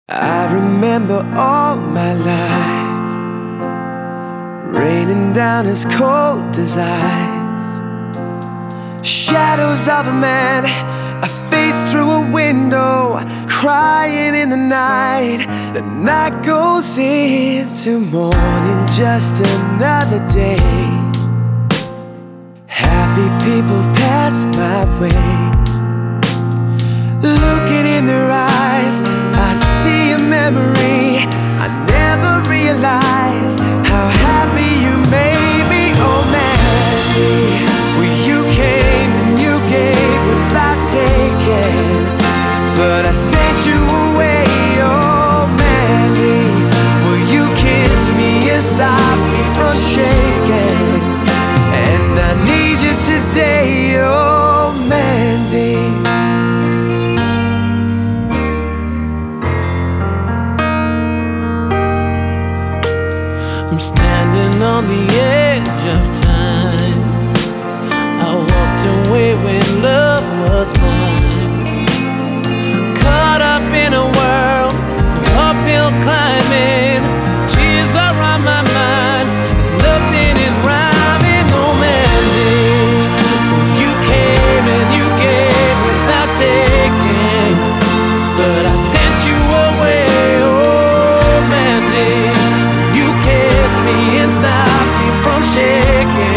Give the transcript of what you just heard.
I remember all my life raining down as cold as ice. Shadows of a man, a face through a window, crying in the night. The night goes into morning, just another day. Happy people pass my way. Looking in their eyes, I see a memory. I never realized how happy you made me. Oh Mandy, well you came and you gave without taking, but I sent you away. Oh Mandy, will you kiss me and stop me from shaking? And I need you today. Oh Mandy. I'm standing on the edge of time. I walked away when love was mine. Caught up in a world of uphill climbing. Tears are on my mind, and nothing is rhyming. Oh Mandy, you came and you gave without taking, but I sent you away. Oh Mandy, me and stop me from shaking.